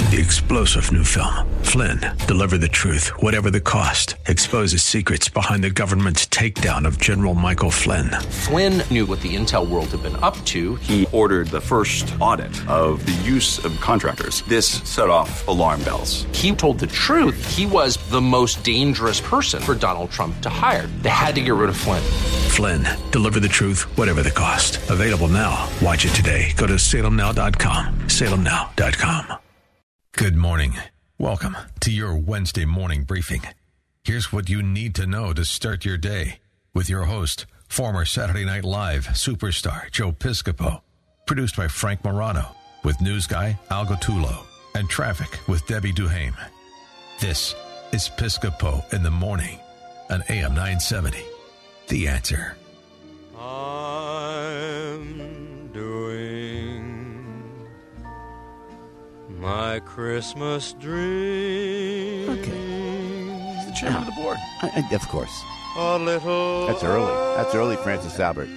The explosive new film, Flynn, deliver the truth, whatever the cost, exposes secrets behind the government's takedown of General Michael Flynn. Flynn knew what the intel world had been up to. He ordered the first audit of the use of contractors. This set off alarm bells. He told the truth. He was the most dangerous person for Donald Trump to hire. They had to get rid of Flynn. Flynn, deliver the truth, whatever the cost. Available now. Watch it today. Go to salemnow.com. salemnow.com. Good morning. Welcome to your Wednesday morning briefing. Here's what you need to know to start your day with your host, former Saturday Night Live superstar Joe Piscopo. Produced by Frank Morano with news guy Al Gattullo and traffic with Debbie Duhame. This is Piscopo in the Morning on AM 970. The Answer. I'm doing my Christmas dream. Okay. He's the chairman of the board. Of course. A little. That's early. That's early, Francis Albert.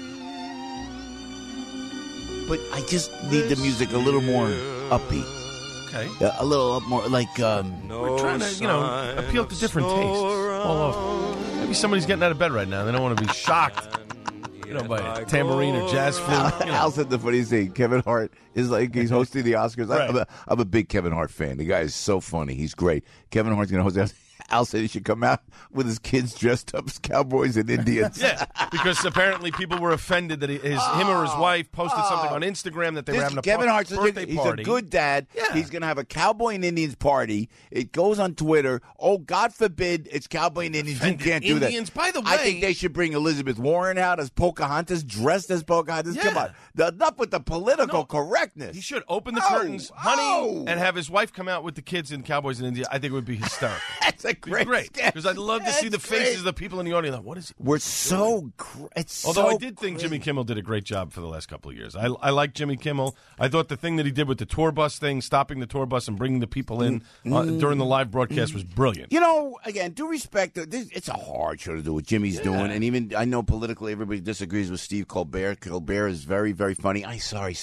But I just need the music a little more upbeat. Okay. A little up more like. We're trying to, appeal to different tastes all over. Maybe somebody's getting out of bed right now. They don't want to be shocked, by a tambourine or jazz flute. Al said the funniest thing. Kevin Hart is like he's hosting the Oscars. Right. I'm a big Kevin Hart fan. The guy is so funny. He's great. Kevin Hart's going to host the Oscars. Al said he should come out with his kids dressed up as cowboys and Indians. Yeah, because apparently people were offended that him or his wife posted something on Instagram that they were having a Kevin Hart's birthday party. He's a good dad. Yeah. He's going to have a cowboy and Indians party. It goes on Twitter. Oh, God forbid it's cowboy and Indians. You can't do that. Indians, by the way. I think they should bring Elizabeth Warren out as Pocahontas, dressed as Pocahontas. Yeah. Come on. Enough with the political correctness. He should open the curtains, honey, and have his wife come out with the kids in Cowboys in India. I think it would be hysterical. That's a great sketch. Because I'd love to see the faces of the people in the audience. Like, what is he? We're so Although I did think Jimmy Kimmel did a great job for the last couple of years. I like Jimmy Kimmel. I thought the thing that he did with the tour bus thing, stopping the tour bus and bringing the people in during the live broadcast was brilliant. Again, due respect, it's a hard show to do what Jimmy's doing. And even, I know politically everybody disagrees with Steve Colbert. Colbert is very, very funny. Sorry.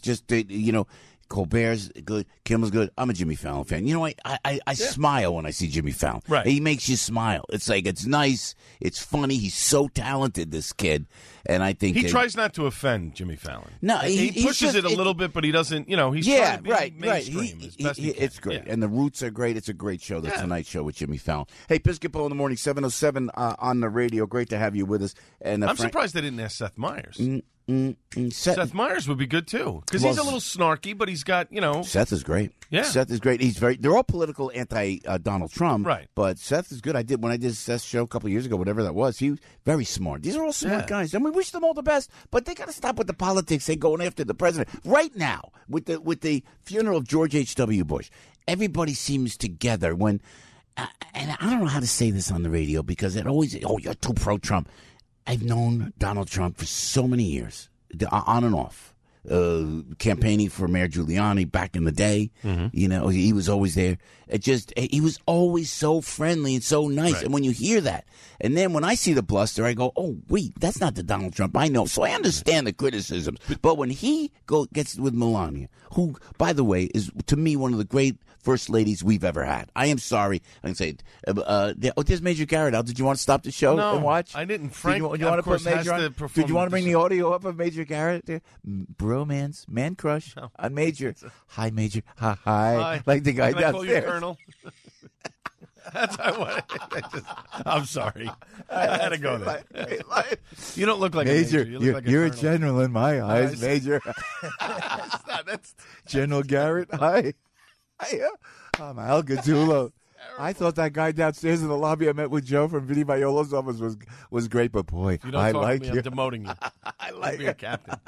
Colbert's good. Kimmel's good. I'm a Jimmy Fallon fan. I smile when I see Jimmy Fallon. Right. He makes you smile. It's like, it's nice. It's funny. He's so talented, this kid. And I think he tries not to offend Jimmy Fallon. No, he pushes it a little bit, but he doesn't. He's trying to be mainstream as best he can. It's great, Yeah. and the Roots are great. It's a great show. The Tonight Show with Jimmy Fallon. Hey, Piscopo in the Morning, 7:07 on the radio. Great to have you with us. And I'm surprised they didn't ask Seth Meyers. Seth Meyers would be good too, because he's a little snarky, but he's got Seth is great. Yeah, Seth is great. They're all political anti Donald Trump, right? But Seth is good. When I did Seth's show a couple of years ago, whatever that was, he was very smart. These are all smart guys, and we wish them all the best. But they got to stop with the politics. They going after the president right now with the funeral of George H.W. Bush. Everybody seems together when, and I don't know how to say this on the radio because it always you're too pro Trump. I've known Donald Trump for so many years, on and off, campaigning for Mayor Giuliani back in the day. Mm-hmm. He was always there. He was always so friendly and so nice. Right. And when you hear that, and then when I see the bluster, I go, oh, wait, that's not the Donald Trump I know. So I understand the criticisms. But when he gets with Melania, who, by the way, is, to me, one of the great first ladies we've ever had. I am sorry. I can say it. There's Major Garrett out. Did you want to stop the show and watch? I didn't. Frank, did you want to put Major on? Did you want to bring the audio up of Major Garrett there? Bromance, man crush on Major. Hi, Major. Hi. Like the guy downstairs. Call you Colonel? That's how I want it. I'm sorry. I had to go there. You don't look like Major. a Major. You look like you're a a general in my eyes, Major. That's General Garrett. Hi. I'm Al Gattullo. I thought that guy downstairs in the lobby I met with Joe from Vinny Vaiola's office was great, but boy, if you don't I talk like to me, you. I'm demoting you. I like you. Captain.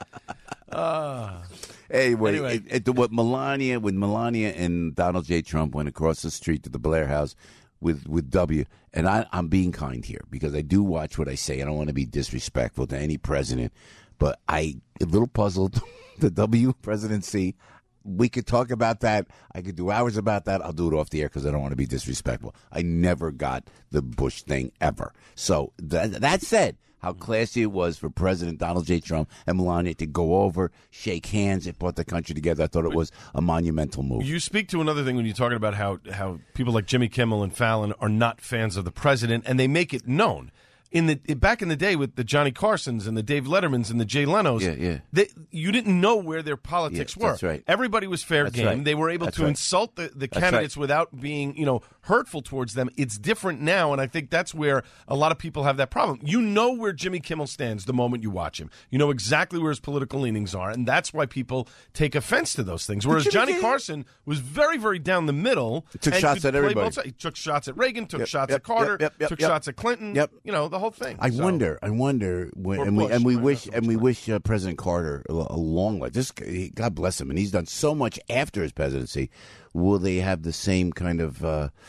Anyway, with Melania and Donald J. Trump went across the street to the Blair House with W. And I'm being kind here because I do watch what I say. I don't want to be disrespectful to any president, but I'm a little puzzled. The W presidency. We could talk about that. I could do hours about that. I'll do it off the air because I don't want to be disrespectful. I never got the Bush thing ever. So that said, how classy it was for President Donald J. Trump and Melania to go over, shake hands. It brought the country together. I thought it was a monumental move. You speak to another thing when you're talking about how people like Jimmy Kimmel and Fallon are not fans of the president, and they make it known. Back in the day with the Johnny Carsons and the Dave Lettermans and the Jay Lenos, you didn't know where their politics were. That's right. Everybody was fair game. Right. They were able to insult the candidates without being, hurtful towards them. It's different now, and I think that's where a lot of people have that problem. You know where Jimmy Kimmel stands the moment you watch him. You know exactly where his political leanings are, and that's why people take offense to those things. Whereas Johnny Carson was very, very down the middle. He took shots at everybody. He took shots at Reagan, took shots at Carter, took shots at Clinton. The whole thing. I wonder, when, we wish President Carter a long life. God bless him, and he's done so much after his presidency. Will they have the same kind of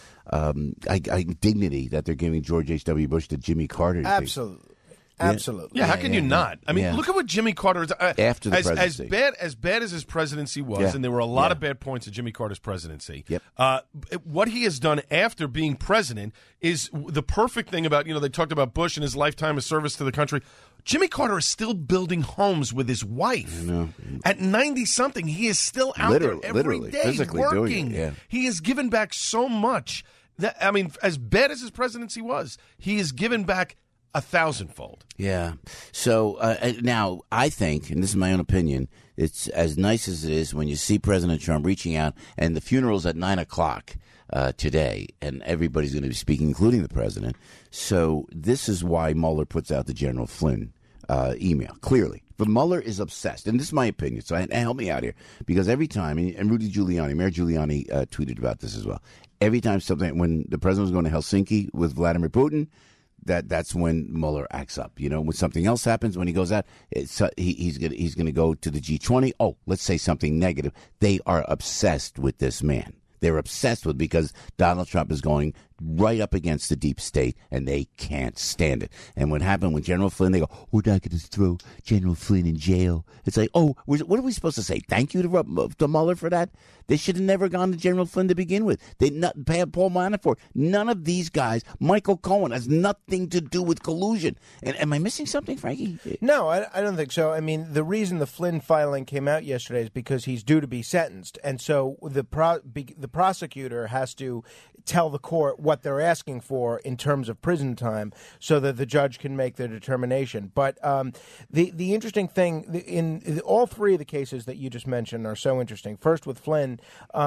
dignity that they're giving George H.W. Bush to Jimmy Carter? Absolutely. Absolutely. Yeah, how can you not? I mean, look at what Jimmy Carter is. After the presidency. As bad as his presidency was, and there were a lot of bad points of Jimmy Carter's presidency, what he has done after being president is the perfect thing about, they talked about Bush and his lifetime of service to the country. Jimmy Carter is still building homes with his wife. At 90-something, he is still out there every day physically working. Doing it, He has given back so much. As bad as his presidency was, he has given back 1,000-fold. Yeah. So now I think, and this is my own opinion, it's as nice as it is when you see President Trump reaching out, and the funeral's at 9:00 today, and everybody's going to be speaking, including the president. So this is why Mueller puts out the General Flynn email, clearly. But Mueller is obsessed, and this is my opinion, so help me out here, because every time, and Rudy Giuliani, Mayor Giuliani tweeted about this as well, every time when the president was going to Helsinki with Vladimir Putin, that's when Mueller acts up. When something else happens, when he goes out, he's going to go to the G20. Oh, let's say something negative. They are obsessed with this man. They're obsessed with because Donald Trump is going right up against the deep state, and they can't stand it. And what happened with General Flynn, they go, we're not going to throw General Flynn in jail. It's like, what are we supposed to say? Thank you to Mueller for that? They should have never gone to General Flynn to begin with. They not pay Paul Manafort. None of these guys, Michael Cohen, has nothing to do with collusion. And am I missing something, Frankie? No, I don't think so. I mean, the reason the Flynn filing came out yesterday is because he's due to be sentenced. And so the prosecutor has to tell the court what they're asking for in terms of prison time so that the judge can make their determination. But the interesting thing, in all three of the cases that you just mentioned are so interesting. First with Flynn,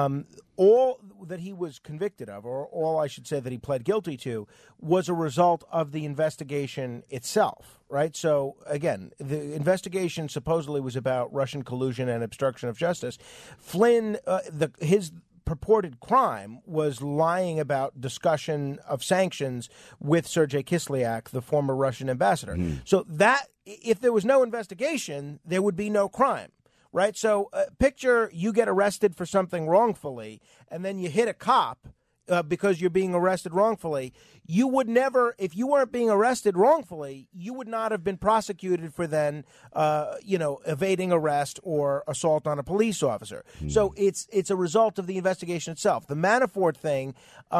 all that he was convicted of, or all I should say that he pled guilty to, was a result of the investigation itself, right? So, again, the investigation supposedly was about Russian collusion and obstruction of justice. Flynn, his purported crime was lying about discussion of sanctions with Sergei Kislyak, the former Russian ambassador. So that, if there was no investigation, there would be no crime. Right? So picture you get arrested for something wrongfully, and then you hit a cop because you're being arrested wrongfully. You would never, if you weren't being arrested wrongfully, you would not have been prosecuted for then, evading arrest or assault on a police officer. So it's a result of the investigation itself. The Manafort thing,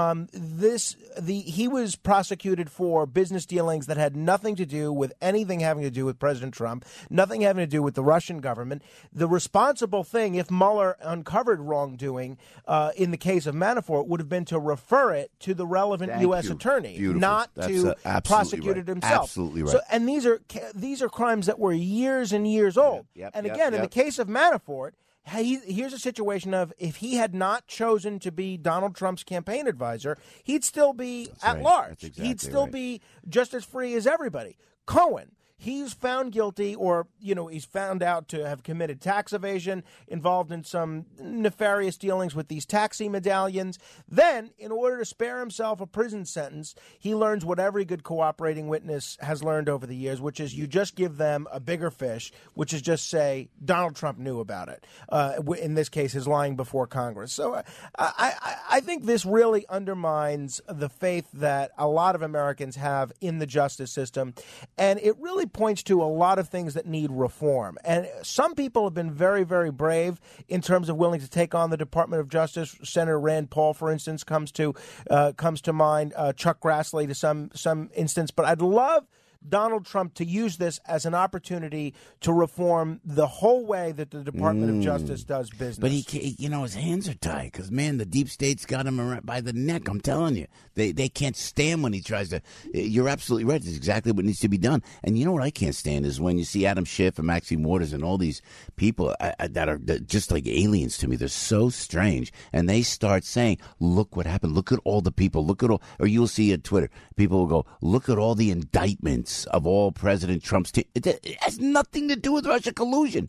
he was prosecuted for business dealings that had nothing to do with anything having to do with President Trump, nothing having to do with the Russian government. The responsible thing, if Mueller uncovered wrongdoing in the case of Manafort, would have been to refer it to the relevant U.S. attorney. Beautiful. Not That's to prosecute it himself. Absolutely right. So, and these are crimes that were years and years old. In the case of Manafort, here's a situation of if he had not chosen to be Donald Trump's campaign advisor, he'd still be at large. Exactly he'd still be just as free as everybody. Cohen. He's found guilty, or, he's found out to have committed tax evasion, involved in some nefarious dealings with these taxi medallions. Then, in order to spare himself a prison sentence, he learns what every good cooperating witness has learned over the years, which is you just give them a bigger fish, which is just say Donald Trump knew about it. In this case, his lying before Congress. So I think this really undermines the faith that a lot of Americans have in the justice system, and it really points to a lot of things that need reform. And some people have been very, very brave in terms of willing to take on the Department of Justice. Senator Rand Paul, for instance, comes to mind. Chuck Grassley to some instance. But I'd love Donald Trump to use this as an opportunity to reform the whole way that the Department of Justice does business. But he can't, his hands are tied because, man, the deep state's got him around by the neck. I'm telling you. They can't stand when he tries to. You're absolutely right. It's exactly what needs to be done. And you know what I can't stand is when you see Adam Schiff and Maxine Waters and all these people that are just like aliens to me. They're so strange. And they start saying, look what happened. Look at all the people. Look at all. Or you'll see at Twitter, people will go, look at all the indictments of all President Trump's team. It has nothing to do with Russia collusion.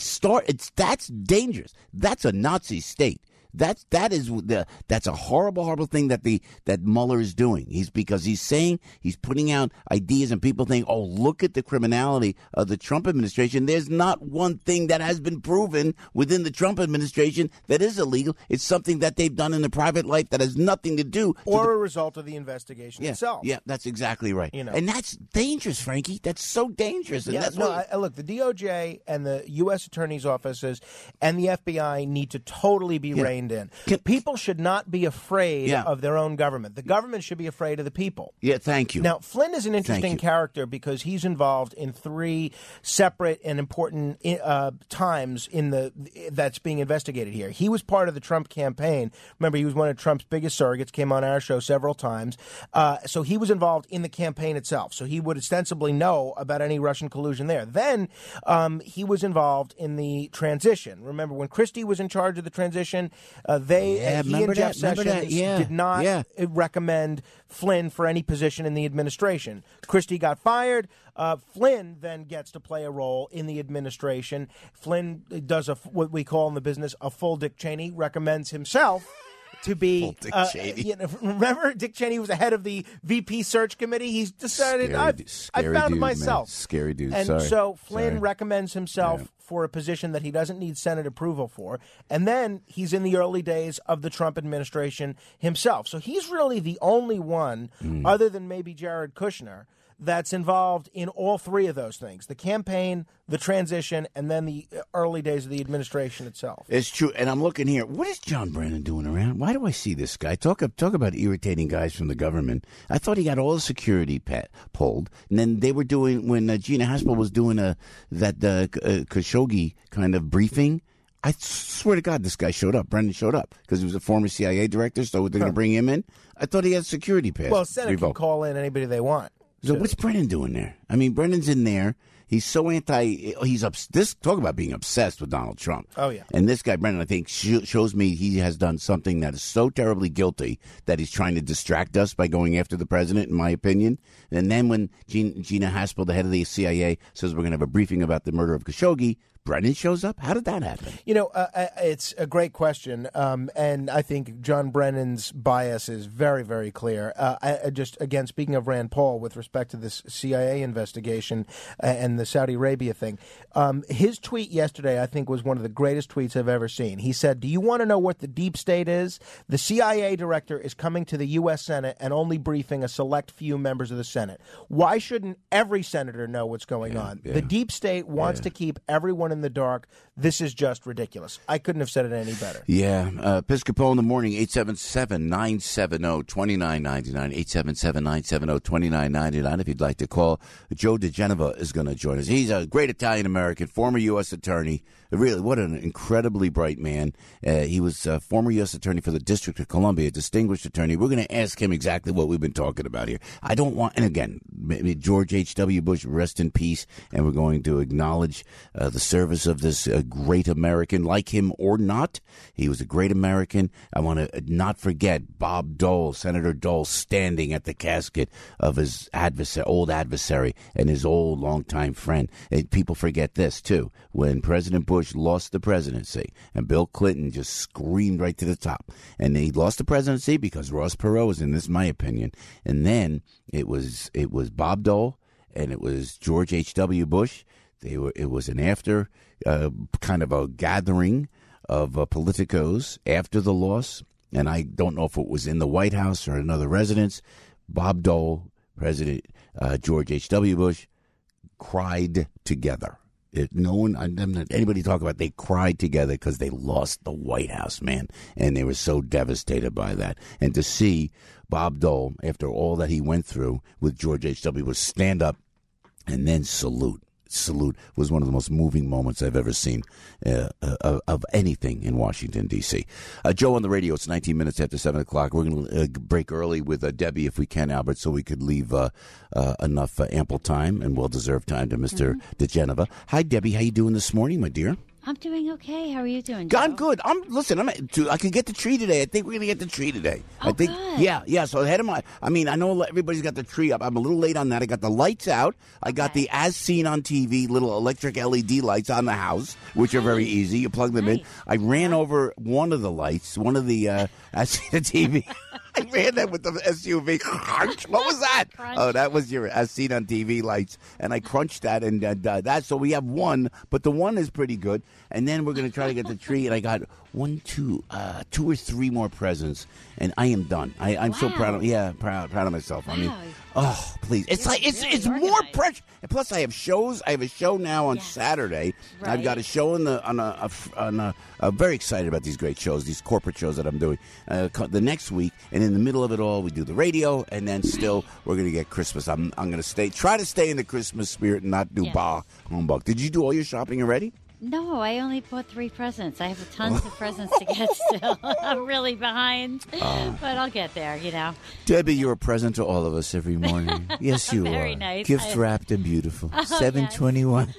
That's dangerous. That's a Nazi state. That's a horrible thing that Mueller is doing. He's putting out ideas and people think, oh, look at the criminality of the Trump administration. There's not one thing that has been proven within the Trump administration that is illegal. It's something that they've done in their private life that has nothing to do or a result of the investigation itself. Yeah, that's exactly right. And that's dangerous, Frankie. That's so dangerous. And look, the DOJ and the U.S. Attorney's offices and the FBI need to totally be reined in. People should not be afraid of their own government. The government should be afraid of the people. Yeah, thank you. Now, Flynn is an interesting character because he's involved in 3 separate and important times that's being investigated here. He was part of the Trump campaign. Remember, he was one of Trump's biggest surrogates, came on our show several times. So he was involved in the campaign itself. So he would ostensibly know about any Russian collusion there. Then he was involved in the transition. Remember, when Christie was in charge of the transition, he and Jeff Sessions did not recommend Flynn for any position in the administration. Christie got fired. Flynn then gets to play a role in the administration. Flynn does what we call in the business a full Dick Cheney, recommends himself to be remember Dick Cheney was the head of the VP search committee. He's decided I found myself. Man. Scary dude. And so Flynn recommends himself for a position that he doesn't need Senate approval for. And then he's in the early days of the Trump administration himself. So he's really the only one, other than maybe Jared Kushner, that's involved in all 3 of those things: the campaign, the transition, and then the early days of the administration itself. It's true. And I'm looking here. What is John Brennan doing around? Why do I see this guy? Talk about irritating guys from the government. I thought he got all the security pulled. And then they were doing, when Gina Haspel was doing that Khashoggi kind of briefing, I swear to God, this guy showed up. Brennan showed up because he was a former CIA director, so they're going to bring him in. I thought he had security pass. Well, Senate can call in anybody they want. So what's Brennan doing there? I mean, Brennan's in there. He's so talk about being obsessed with Donald Trump. Oh, yeah. And this guy, Brennan, I think shows me he has done something that is so terribly guilty that he's trying to distract us by going after the president, in my opinion. And then when Gina Haspel, the head of the CIA, says we're going to have a briefing about the murder of Khashoggi, Brennan shows up? How did that happen? It's a great question, and I think John Brennan's bias is very, very clear. Speaking of Rand Paul, with respect to this CIA investigation and the Saudi Arabia thing, his tweet yesterday, I think, was one of the greatest tweets I've ever seen. He said, "Do you want to know what the deep state is? The CIA director is coming to the U.S. Senate and only briefing a select few members of the Senate. Why shouldn't every senator know what's going on? The deep state wants to keep everyone in the dark. This is just ridiculous." I couldn't have said it any better. Yeah. Piscopo in the morning, 877-970-2999, 877-970-2999. If you'd like to call, Joe DeGenova is going to join us. He's a great Italian-American, former U.S. attorney. Really, what an incredibly bright man. He was a former U.S. attorney for the District of Columbia, a distinguished attorney. We're going to ask him exactly what we've been talking about here. I don't want, and again, George H.W. Bush, rest in peace, and we're going to acknowledge the service of this great American, like him or not. He was a great American. I want to not forget Bob Dole, Senator Dole, standing at the casket of his old adversary and his old longtime friend. And people forget this, too. When President Bush lost the presidency, and Bill Clinton just screamed right to the top. And he lost the presidency because Ross Perot was in this, my opinion. And then it was Bob Dole and it was George H.W. Bush. It was an after kind of a gathering of politicos after the loss. And I don't know if it was in the White House or another residence. Bob Dole, President George H.W. Bush cried together. Anybody talk about they cried together because they lost the White House, man, and they were so devastated by that. And to see Bob Dole, after all that he went through with George H.W. Bush, stand up and then Salute. Salute was one of the most moving moments I've ever seen of anything in Washington, D.C. Joe on the radio, it's 19 minutes after 7 o'clock. We're going to break early with Debbie if we can, Albert, so we could leave enough ample time and well-deserved time to Mr. DeGeneva. Hi, Debbie. How you doing this morning, my dear? I'm doing okay. How are you doing, Joe? I'm good. I can get the tree today. I think we're going to get the tree today. Oh, I think, good. Yeah. So ahead of I know everybody's got the tree up. I'm a little late on that. I got the lights out. I got the as seen on TV little electric LED lights on the house, which are very easy. You plug them in. I ran over one of the lights, one of the as seen on TV. I ran that with the SUV. What was that? Crunch. Oh, that was your as seen on TV lights. And I crunched that and that. So we have one, but the one is pretty good. And then we're going to try to get the tree. And I got two or three more presents, and I am done. I'm so proud of proud of myself. Wow. I mean, oh please, it's it's more pressure. And plus, I have shows. I have a show now on Saturday. Right. I've got a show I'm very excited about these great shows, these corporate shows that I'm doing the next week. And in the middle of it all, we do the radio, and then still we're going to get Christmas. I'm going to try to stay in the Christmas spirit and not do humbug. Did you do all your shopping already? No, I only bought 3 presents. I have tons of presents to get still. I'm really behind, but I'll get there, Debbie, you're a present to all of us every morning. Yes, you Very are. nice. Gift wrapped and beautiful. 721.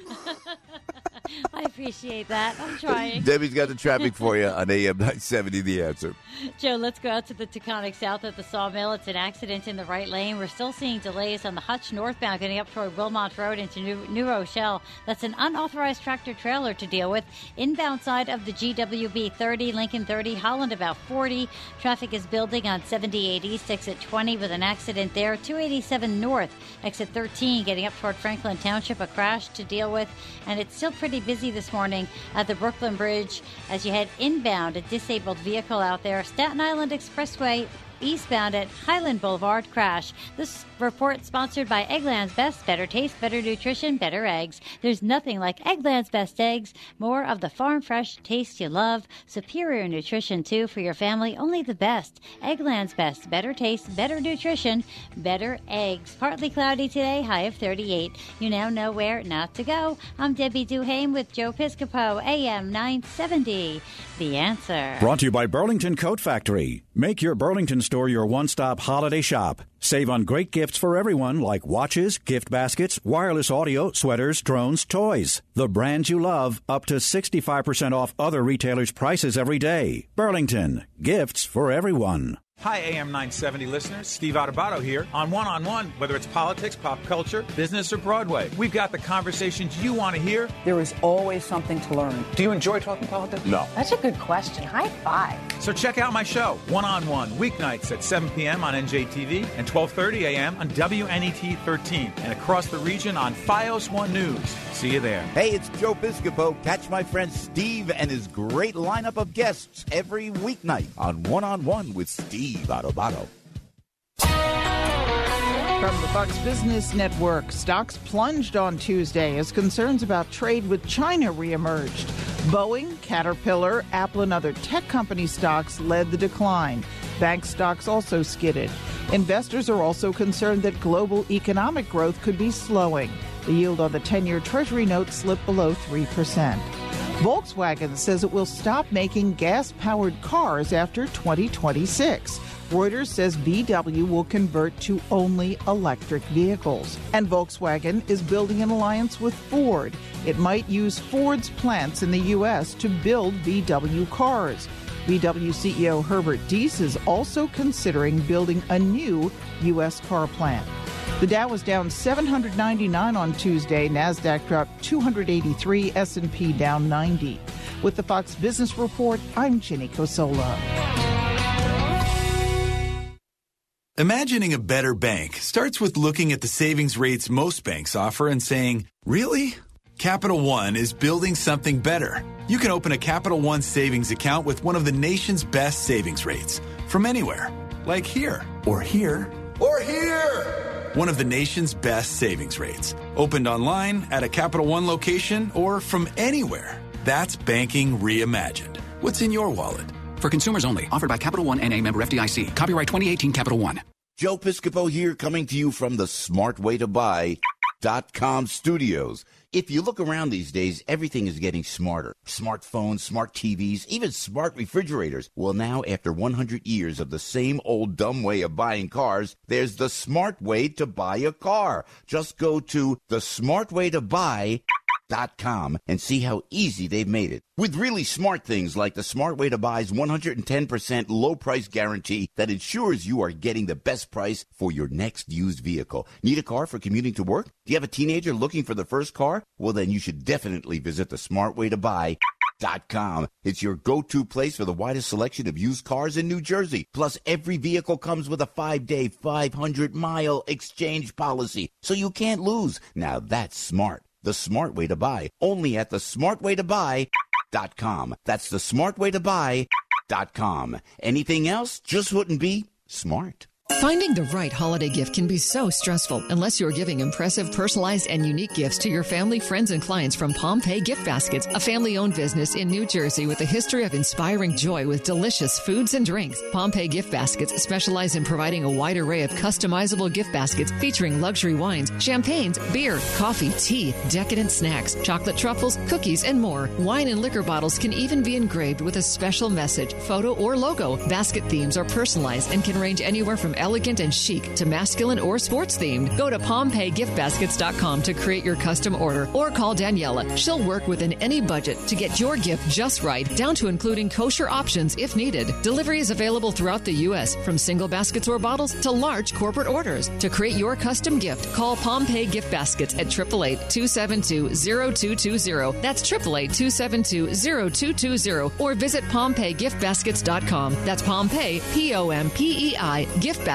I appreciate that. I'm trying. Debbie's got the traffic for you on AM 970, The Answer. Joe, let's go out to the Taconic south of the Sawmill. It's an accident in the right lane. We're still seeing delays on the Hutch northbound getting up toward Wilmont Road into New Rochelle. That's an unauthorized tractor trailer to deal with. Inbound side of the GWB 30, Lincoln 30, Holland about 40. Traffic is building on 78 East, exit 20 with an accident there. 287 North, exit 13, getting up toward Franklin Township, a crash to deal with. And it's still pretty busy this morning at the Brooklyn Bridge as you head inbound. A disabled vehicle out there. Staten Island Expressway eastbound at Highland Boulevard crash. This report sponsored by Eggland's Best. Better taste, better nutrition, better eggs. There's nothing like Eggland's Best eggs. More of the farm fresh taste you love. Superior nutrition too for your family. Only the best. Eggland's Best. Better taste, better nutrition, better eggs. Partly cloudy today, high of 38. You now know where not to go. I'm Debbie Duhame with Joe Piscopo, AM 970. The Answer. Brought to you by Burlington Coat Factory. Make your Burlington store your one-stop holiday shop. Save on great gifts for everyone like watches, gift baskets, wireless audio, sweaters, drones, toys. The brands you love, up to 65% off other retailers' prices every day. Burlington, gifts for everyone. Hi, AM 970 listeners. Steve Adubato here on One, whether it's politics, pop culture, business, or Broadway. We've got the conversations you want to hear. There is always something to learn. Do you enjoy talking politics? No. That's a good question. High five. So check out my show, One, weeknights at 7 p.m. on NJTV and 12:30 a.m. on WNET 13 and across the region on FiOS 1 News. See you there. Hey, it's Joe Piscopo. Catch my friend Steve and his great lineup of guests every weeknight on One with Steve Adubato. From the Fox Business Network, stocks plunged on Tuesday as concerns about trade with China reemerged. Boeing, Caterpillar, Apple, and other tech company stocks led the decline. Bank stocks also skidded. Investors are also concerned that global economic growth could be slowing. The yield on the 10-year Treasury note slipped below 3%. Volkswagen says it will stop making gas-powered cars after 2026. Reuters says VW will convert to only electric vehicles. And Volkswagen is building an alliance with Ford. It might use Ford's plants in the U.S. to build VW cars. VW CEO Herbert Diess is also considering building a new U.S. car plant. The Dow was down 799 on Tuesday. NASDAQ dropped 283. S&P down 90. With the Fox Business Report, I'm Ginny Cosola. Imagining a better bank starts with looking at the savings rates most banks offer and saying, really? Capital One is building something better. You can open a Capital One savings account with one of the nation's best savings rates from anywhere, like here, or here, or here. One of the nation's best savings rates. Opened online, at a Capital One location, or from anywhere. That's banking reimagined. What's in your wallet? For consumers only. Offered by Capital One N.A. member FDIC. Copyright 2018 Capital One. Joe Piscopo here, coming to you from the smart way to buy. .com studios. If you look around these days, everything is getting smarter. Smartphones, smart TVs, even smart refrigerators. Well, now, after 100 years of the same old dumb way of buying cars, there's the smart way to buy a car. Just go to thesmartwaytobuy.com and see how easy they've made it. With really smart things like the Smart Way to Buy's 110% low price guarantee that ensures you are getting the best price for your next used vehicle. Need a car for commuting to work? Do you have a teenager looking for the first car? Well, then you should definitely visit the smartwaytobuy.com. It's your go-to place for the widest selection of used cars in New Jersey. Plus, every vehicle comes with a 5-day, 500-mile exchange policy, so you can't lose. Now that's smart. The Smart Way to Buy, only at the smartwaytobuy.com. That's the smartwaytobuy.com. Anything else just wouldn't be smart. Finding the right holiday gift can be so stressful unless you're giving impressive, personalized, and unique gifts to your family, friends, and clients from Pompeii Gift Baskets, a family-owned business in New Jersey with a history of inspiring joy with delicious foods and drinks. Pompeii Gift Baskets specialize in providing a wide array of customizable gift baskets featuring luxury wines, champagnes, beer, coffee, tea, decadent snacks, chocolate truffles, cookies, and more. Wine and liquor bottles can even be engraved with a special message, photo, or logo. Basket themes are personalized and can range anywhere from elegant and chic to masculine or sports themed. Go to PompeiiGiftBaskets.com to create your custom order or call Daniela. She'll work within any budget to get your gift just right, down to including kosher options if needed. Delivery is available throughout the U.S., from single baskets or bottles to large corporate orders. To create your custom gift, call Pompeii Gift Baskets at 888-272-0220. That's 888-272-0220. Or visit PompeiiGiftBaskets.com. That's Pompeii, Pompei, giftbaskets.com.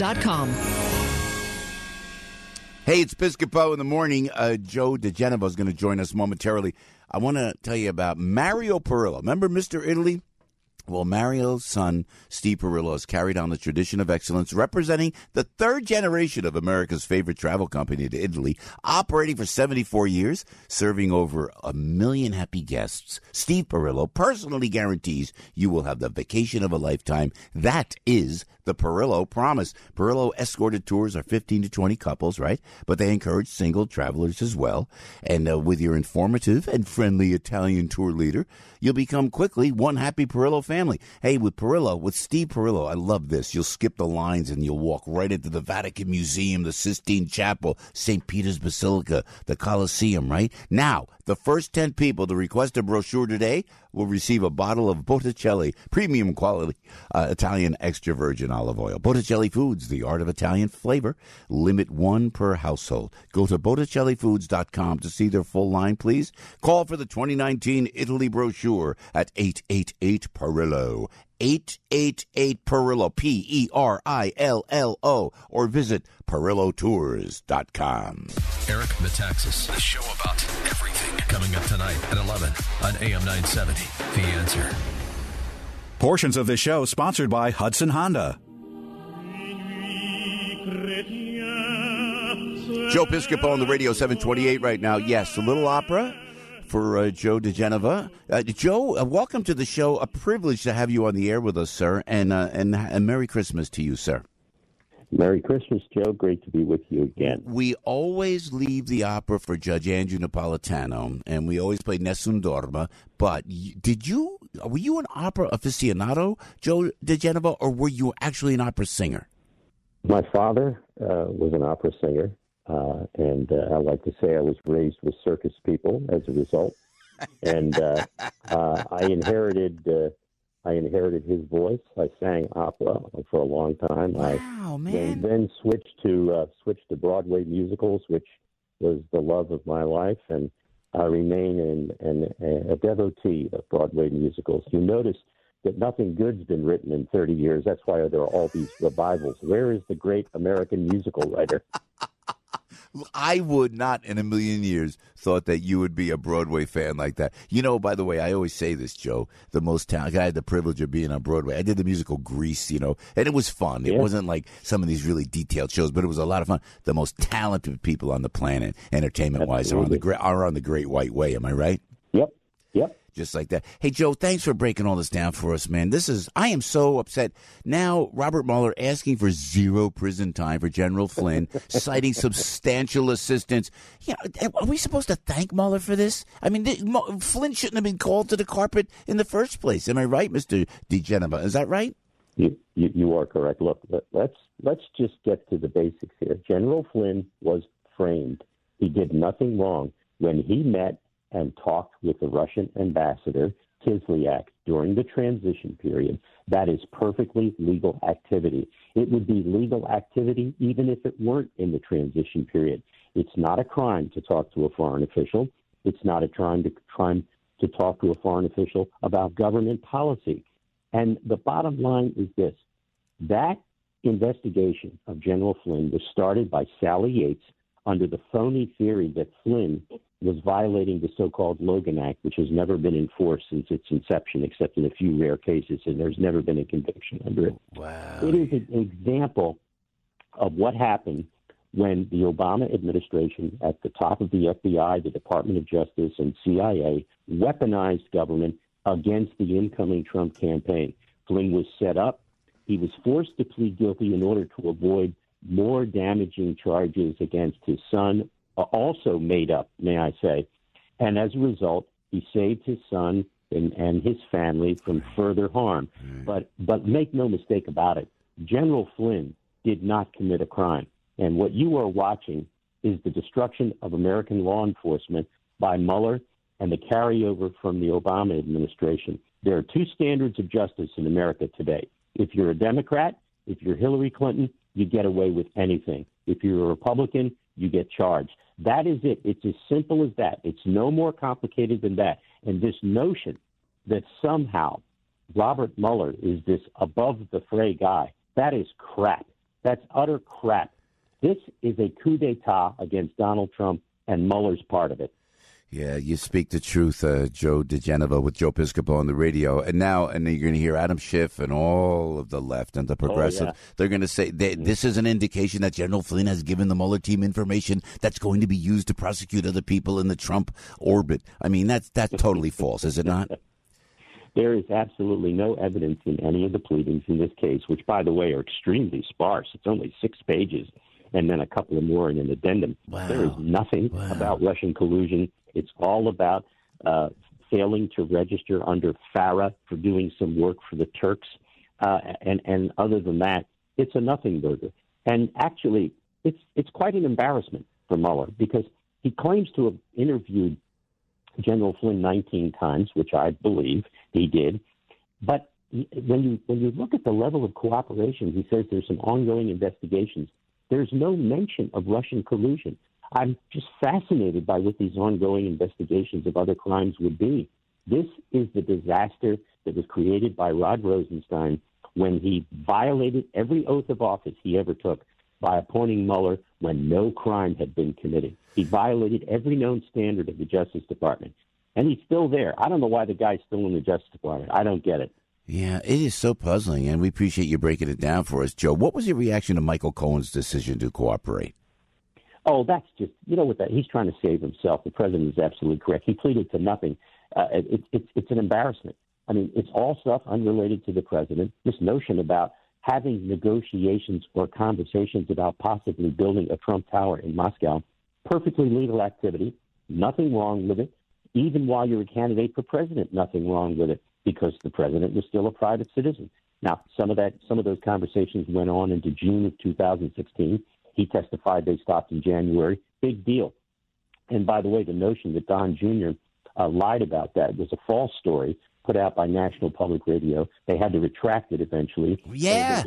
Hey, it's Piscopo in the morning. Joe DeGenova is going to join us momentarily. I want to tell you about Mario Perillo. Remember Mr. Italy? Well, Mario's son, Steve Perillo, has carried on the tradition of excellence, representing the third generation of America's favorite travel company to Italy, operating for 74 years, serving over 1 million happy guests. Steve Perillo personally guarantees you will have the vacation of a lifetime. That is the Perillo promise. Perillo escorted tours are 15 to 20 couples, right? But they encourage single travelers as well. And with your informative and friendly Italian tour leader, you'll become quickly one happy Perillo family. Hey, with Perillo, with Steve Perillo, I love this. You'll skip the lines and you'll walk right into the Vatican Museum, the Sistine Chapel, St. Peter's Basilica, the Colosseum, right? Now, the first 10 people to request a brochure today will receive a bottle of Botticelli premium quality Italian extra virgin olive oil. Botticelli Foods, the art of Italian flavor. Limit 1 per household. Go to BotticelliFoods.com to see their full line, please. Call for the 2019 Italy brochure at 888-PERILLO. 888-PERILLO, Perillo, or visit PerilloTours.com. Eric Metaxas, the show about everything, coming up tonight at 11 on AM 970. The Answer. Portions of this show sponsored by Hudson Honda. Joe Piscopo on the radio, 728 right now. Yes, a little opera for Joe DeGenova. Joe, welcome to the show. A privilege to have you on the air with us, sir, and Merry Christmas to you, sir. Merry Christmas, Joe. Great to be with you again. We always leave the opera for Judge Andrew Napolitano, and we always play Nessun Dorma. But were you an opera aficionado, Joe DeGenova, or were you actually an opera singer? My father was an opera singer, and I like to say I was raised with circus people as a result. And I inherited his voice. I sang opera for a long time. Wow, man! Then switched to Broadway musicals, which was the love of my life, and I remain a devotee of Broadway musicals. You notice that nothing good's been written in 30 years. That's why there are all these revivals. Where is the great American musical writer? I would not in a million years thought that you would be a Broadway fan like that. You know, by the way, I always say this, Joe, the most talented. I had the privilege of being on Broadway. I did the musical Grease, and it was fun. It wasn't like some of these really detailed shows, but it was a lot of fun. The most talented people on the planet, entertainment-wise, are on the Great White Way. Am I right? Yep. just like that. Hey, Joe, thanks for breaking all this down for us, man. I am so upset. Now, Robert Mueller asking for 0 prison time for General Flynn, citing substantial assistance. Are we supposed to thank Mueller for this? I mean, Flynn shouldn't have been called to the carpet in the first place. Am I right, Mr. DeGenova? Is that right? You are correct. Look, let's just get to the basics here. General Flynn was framed. He did nothing wrong when he met and talked with the Russian ambassador, Kislyak, during the transition period. That is perfectly legal activity. It would be legal activity even if it weren't in the transition period. It's not a crime to talk to a foreign official. It's not a crime to talk to a foreign official about government policy. And the bottom line is this. That investigation of General Flynn was started by Sally Yates under the phony theory that Flynn was violating the so-called Logan Act, which has never been enforced since its inception, except in a few rare cases, and there's never been a conviction under it. Wow. It is an example of what happened when the Obama administration, at the top of the FBI, the Department of Justice, and CIA, weaponized government against the incoming Trump campaign. Flynn was set up. He was forced to plead guilty in order to avoid more damaging charges against his son, also made up, may I say. And as a result, he saved his son and his family from further harm. But make no mistake about it, General Flynn did not commit a crime. And what you are watching is the destruction of American law enforcement by Mueller and the carryover from the Obama administration. There are 2 standards of justice in America today. If you're a Democrat, if you're Hillary Clinton, you get away with anything. If you're a Republican, you get charged. That is it. It's as simple as that. It's no more complicated than that. And this notion that somehow Robert Mueller is this above-the-fray guy, that is crap. That's utter crap. This is a coup d'etat against Donald Trump, and Mueller's part of it. Yeah, you speak the truth, Joe DeGenova, with Joe Piscopo on the radio. And you're going to hear Adam Schiff and all of the left and the progressive. They're going to say this is an indication that General Flynn has given the Mueller team information that's going to be used to prosecute other people in the Trump orbit. I mean, that's totally false, is it not? There is absolutely no evidence in any of the pleadings in this case, which, by the way, are extremely sparse. It's only 6 pages, and then a couple of more in an addendum. Wow. There is nothing about Russian collusion. It's all about failing to register under FARA for doing some work for the Turks. And other than that, it's a nothing burger. And actually, it's quite an embarrassment for Mueller because he claims to have interviewed General Flynn 19 times, which I believe he did. But when you look at the level of cooperation, he says there's some ongoing investigations. There's no mention of Russian collusion. I'm just fascinated by what these ongoing investigations of other crimes would be. This is the disaster that was created by Rod Rosenstein when he violated every oath of office he ever took by appointing Mueller when no crime had been committed. He violated every known standard of the Justice Department. And he's still there. I don't know why the guy's still in the Justice Department. I don't get it. Yeah, it is so puzzling, and we appreciate you breaking it down for us. Joe, what was your reaction to Michael Cohen's decision to cooperate? Oh, that's just, he's trying to save himself. The president is absolutely correct. He pleaded to nothing. It's an embarrassment. I mean, it's all stuff unrelated to the president. This notion about having negotiations or conversations about possibly building a Trump Tower in Moscow, perfectly legal activity, nothing wrong with it. Even while you're a candidate for president, nothing wrong with it because the president was still a private citizen. Now, some of those conversations went on into June of 2016. He testified they stopped in January. Big deal. And by the way, the notion that Don Jr. Lied about that was a false story put out by National Public Radio. They had to retract it eventually. Yeah,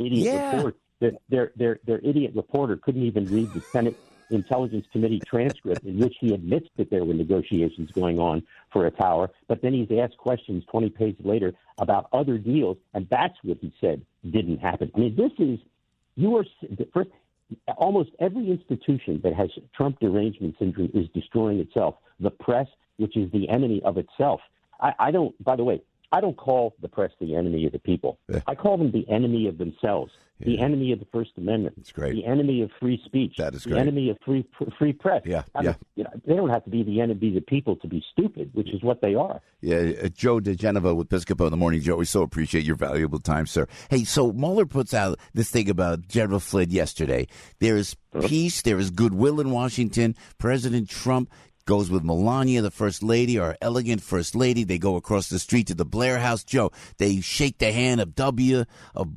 Their idiot reporter couldn't even read the Senate Intelligence Committee transcript in which he admits that there were negotiations going on for a tower, but then he's asked questions 20 pages later about other deals, and that's what he said didn't happen. I mean, first, almost every institution that has Trump derangement syndrome is destroying itself. The press, which is the enemy of itself. By the way, I don't call the press the enemy of the people. Yeah. I call them the enemy of themselves, the enemy of the First Amendment. That's great. The enemy of free speech. That is the great. enemy of free press. Yeah, They don't have to be the enemy of the people to be stupid, which is what they are. Yeah, Joe DeGenova with Piscopo in the Morning. Joe, we so appreciate your valuable time, sir. Hey, so Mueller puts out this thing about General Flynn yesterday. There is peace, there is goodwill in Washington. President Trump goes with Melania, the First Lady, our elegant First Lady. They go across the street to the Blair House. Joe, they shake the hand of the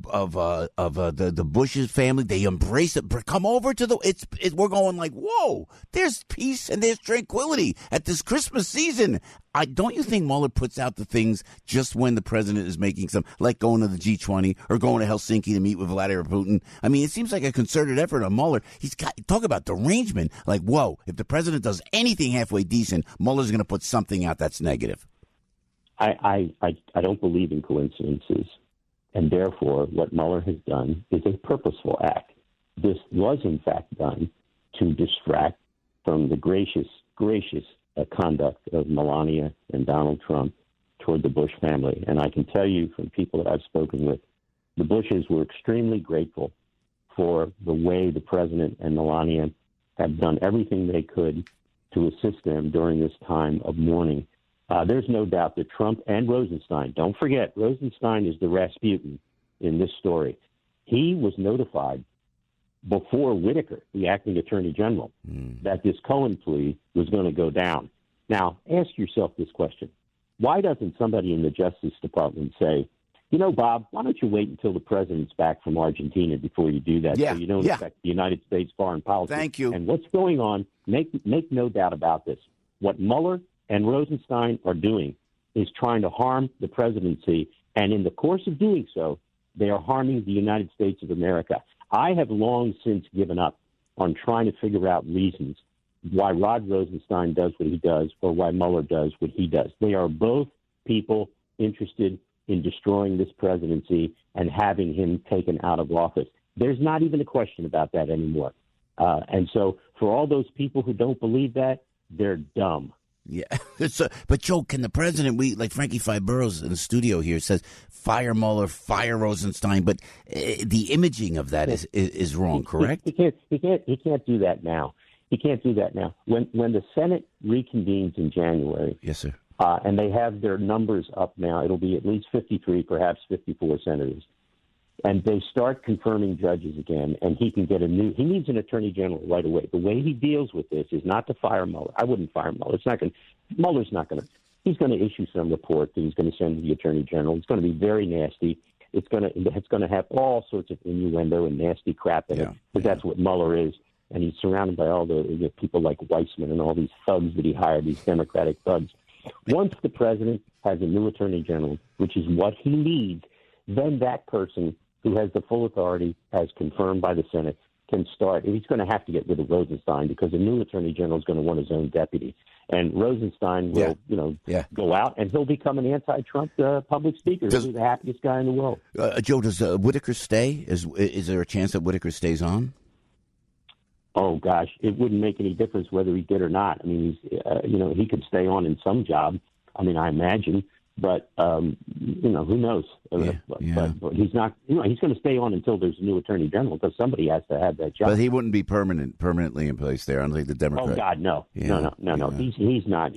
Bush's family. They embrace it. Come over to the. We're going like, whoa! There's peace and there's tranquility at this Christmas season. Don't you think Mueller puts out the things just when the president is making some, like going to the G20 or going to Helsinki to meet with Vladimir Putin? I mean, it seems like a concerted effort on Mueller. He's got talk about derangement. Like, whoa! If the president does anything halfway decent, Mueller's going to put something out that's negative. I don't believe in coincidences, and therefore, what Mueller has done is a purposeful act. This was, in fact, done to distract from the gracious conduct of Melania and Donald Trump toward the Bush family. And I can tell you from people that I've spoken with, the Bushes were extremely grateful for the way the president and Melania have done everything they could to assist them during this time of mourning. There's no doubt that Trump and Rosenstein, don't forget, Rosenstein is the Rasputin in this story. He was notified before Whitaker, the acting attorney general, that this Cohen plea was going to go down. Now, ask yourself this question. Why doesn't somebody in the Justice Department say, you know, Bob, why don't you wait until the president's back from Argentina before you do that so you don't affect the United States foreign policy? Thank you. And what's going on, make no doubt about this. What Mueller and Rosenstein are doing is trying to harm the presidency, and in the course of doing so, they are harming the United States of America. I have long since given up on trying to figure out reasons why Rod Rosenstein does what he does or why Mueller does what he does. They are both people interested in destroying this presidency and having him taken out of office. There's not even a question about that anymore. And so for all those people who don't believe that, they're dumb. Yeah, but Joe, can the president? Like Frankie Five Boroughs in the studio here says, fire Mueller, fire Rosenstein, but the imaging of that is wrong, correct? He can't do that now. He can't do that now. When the Senate reconvenes in January, yes, sir, and they have their numbers up now, it'll be at least 53, perhaps 54 senators. And they start confirming judges again, and he can get he needs an attorney general right away. The way he deals with this is not to fire Mueller. I wouldn't fire Mueller. Mueller's not going to, he's going to issue some report that he's going to send to the attorney general. It's going to be very nasty. It's going to have all sorts of innuendo and nasty crap in it, because that's what Mueller is. And he's surrounded by all the people like Weissman and all these thugs that he hired, these Democratic thugs. Once the president has a new attorney general, which is what he needs, then that person who has the full authority, as confirmed by the Senate, can start. He's going to have to get rid of Rosenstein because a new attorney general is going to want his own deputy. And Rosenstein will, go out, and he'll become an anti-Trump public speaker. He'll be the happiest guy in the world. Joe, does Whitaker stay? Is there a chance that Whitaker stays on? Oh, gosh, it wouldn't make any difference whether he did or not. I mean, he could stay on in some job. I mean, I imagine. But, who knows? But he's not, he's going to stay on until there's a new attorney general because somebody has to have that job. But he wouldn't be permanently in place there, unlike the Democrat. Oh, God, no. Yeah. No. He's not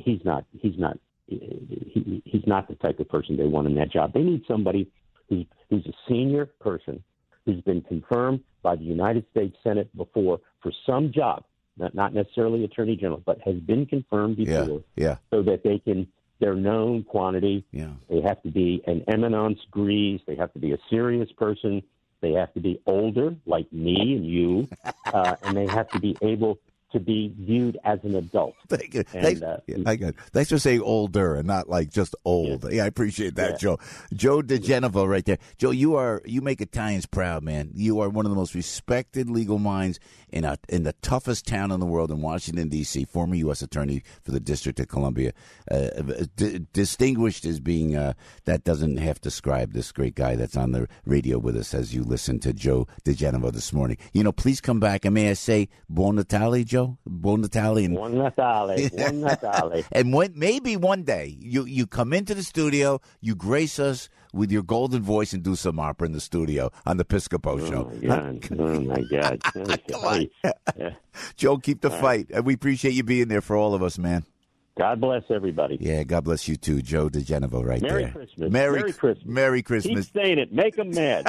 the type of person they want in that job. They need somebody who's a senior person who's been confirmed by the United States Senate before for some job, not necessarily attorney general, but has been confirmed before so that they can, their known quantity. Yeah. They have to be an eminence grise. They have to be a serious person. They have to be older, like me and you, and they have to be able to be viewed as an adult. Thank you. Thanks for saying older and not like just old. Yeah, I appreciate that, Joe. Joe DeGenova right there. Joe, you make Italians proud, man. You are one of the most respected legal minds in the toughest town in the world, in Washington, D.C., former U.S. Attorney for the District of Columbia. Distinguished as being, that doesn't half describe this great guy that's on the radio with us as you listen to Joe DeGenova this morning. Please come back. And may I say, Buon Natale, Joe? Joe? Buon Natale. Buon Natale. Buon Natale. And maybe one day you come into the studio, you grace us with your golden voice and do some opera in the studio on the Piscopo Show. Oh, my God. Come on. Joe, keep the fight. And we appreciate you being there for all of us, man. God bless everybody. Yeah, God bless you too, Joe DeGenevo right Merry there. Christmas. Merry Christmas. Merry Christmas. Keep saying it. Make them mad.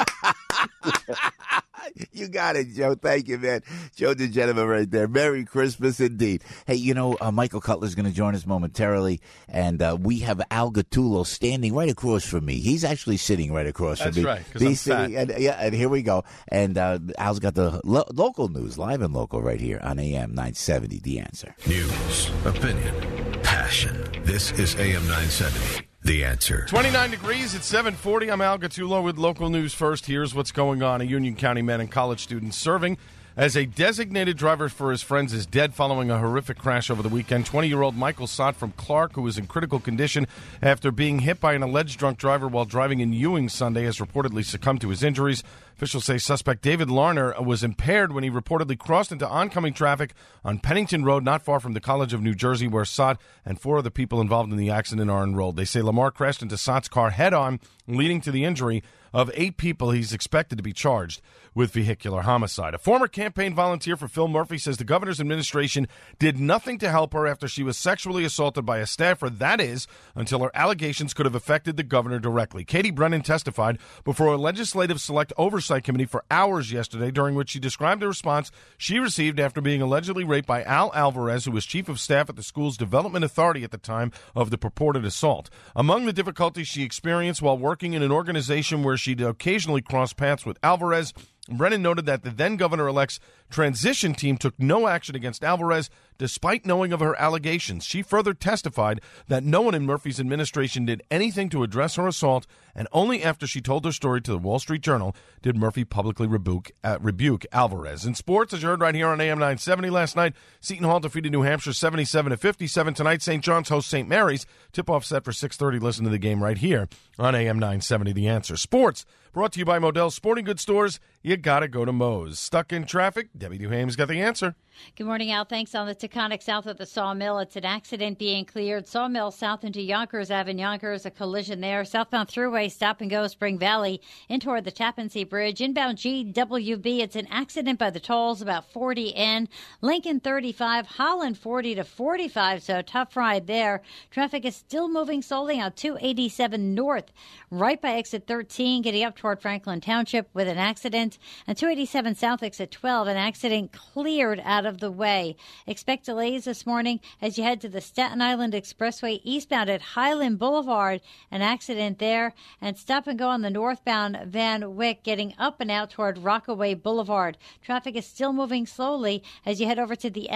You got it, Joe. Thank you, man. Joe DeGenevo right there. Merry Christmas indeed. Hey, Michael Cutler's going to join us momentarily, and we have Al Gattullo standing right across from me. He's actually sitting right across from me. That's right, because I'm sitting, fat. and here we go. And Al's got the local news, live and local, right here on AM 970, The Answer. News, opinion, passion. This is AM 970. The Answer. 29 degrees at 7:40. I'm Al Gattullo with local news first. Here's what's going on. A Union County man and college student serving as a designated driver for his friends is dead following a horrific crash over the weekend. 20-year-old Michael Sott from Clark, who was in critical condition after being hit by an alleged drunk driver while driving in Ewing Sunday, has reportedly succumbed to his injuries. Officials say suspect David Larner was impaired when he reportedly crossed into oncoming traffic on Pennington Road, not far from the College of New Jersey, where Sott and 4 of the people involved in the accident are enrolled. They say Lamar crashed into Sott's car head-on, leading to the injury of 8 people. He's expected to be charged with vehicular homicide. A former campaign volunteer for Phil Murphy says the governor's administration did nothing to help her after she was sexually assaulted by a staffer, that is, until her allegations could have affected the governor directly. Katie Brennan testified before a legislative select oversight committee for hours yesterday, during which she described the response she received after being allegedly raped by Al Alvarez, who was chief of staff at the school's development authority at the time of the purported assault. Among the difficulties she experienced while working in an organization where she'd occasionally cross paths with Alvarez, Brennan noted that the then-Governor-elect's transition team took no action against Alvarez despite knowing of her allegations. She further testified that no one in Murphy's administration did anything to address her assault, and only after she told her story to the Wall Street Journal did Murphy publicly rebuke Alvarez. In sports, as you heard right here on AM 970 last night, Seton Hall defeated New Hampshire 77-57. Tonight, St. John's hosts St. Mary's. Tip-off set for 6:30. Listen to the game right here on AM 970, The Answer. Sports, brought to you by Modell's Sporting Goods Stores. You gotta go to Moe's. Stuck in traffic? Debbie Duhame's got the answer. Good morning, Al. Thanks. On the Taconic south of the Sawmill, it's an accident being cleared. Sawmill south into Yonkers Ave in Yonkers, a collision there. Southbound Thruway, stop and go Spring Valley in toward the Tappan Zee Bridge. Inbound GWB, it's an accident by the tolls, about 40 in. Lincoln 35, Holland 40 to 45, so tough ride there. Traffic is still moving slowly on 287 north, right by exit 13, getting up toward Franklin Township with an accident. And 287 south, exit 12, an accident cleared out of the way. Expect delays this morning as you head to the Staten Island Expressway eastbound at Highland Boulevard. An accident there. And stop and go on the northbound Van Wyck getting up and out toward Rockaway Boulevard. Traffic is still moving slowly as you head over to the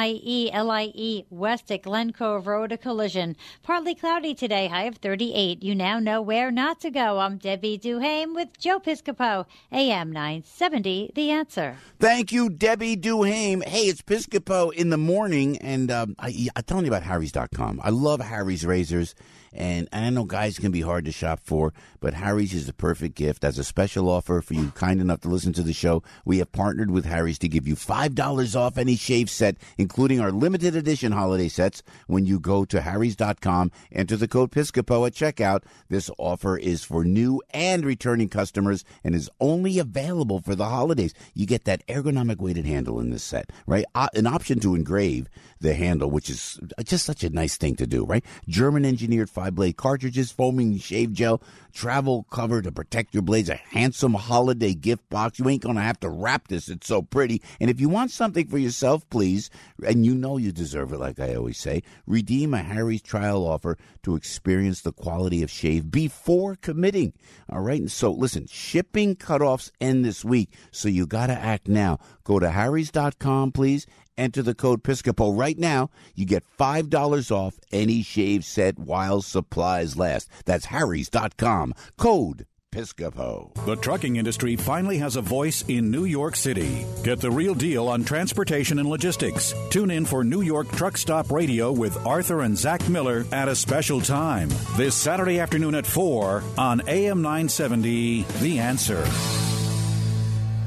LIE west at Glen Cove Road, a collision. Partly cloudy today, high of 38. You now know where not to go. I'm Debbie Duhame with Joe Piscopo, AM 970, The Answer. Thank you, Debbie Duhame. Hey, it's Piscopo in the morning, and I'm telling you about Harry's.com. I love Harry's razors, and I know guys can be hard to shop for, but Harry's is the perfect gift. As a special offer for you kind enough to listen to the show, we have partnered with Harry's to give you $5 off any shave set, including our limited edition holiday sets, when you go to Harry's.com. Enter the code Piscopo at checkout. This offer is for new and returning customers and is only available for the holidays. You get that ergonomic weighted handle in this set, right? An option to engrave the handle, which is just such a nice thing to do, right? German-engineered 5-blade cartridges, foaming shave gel, travel cover to protect your blades, a handsome holiday gift box. You ain't going to have to wrap this. It's so pretty. And if you want something for yourself, please, and you know you deserve it, like I always say, redeem a Harry's trial offer to experience the quality of shave before committing. All right? And so, listen, shipping cutoffs end this week, so you got to act now. Go to Harry's.com, please. Enter the code Piscopo right now. You get $5 off any shave set while supplies last. That's Harry's.com. Code Piscopo. The trucking industry finally has a voice in New York City. Get the real deal on transportation and logistics. Tune in for New York Truck Stop Radio with Arthur and Zach Miller at a special time this Saturday afternoon at 4 on AM 970, The Answer.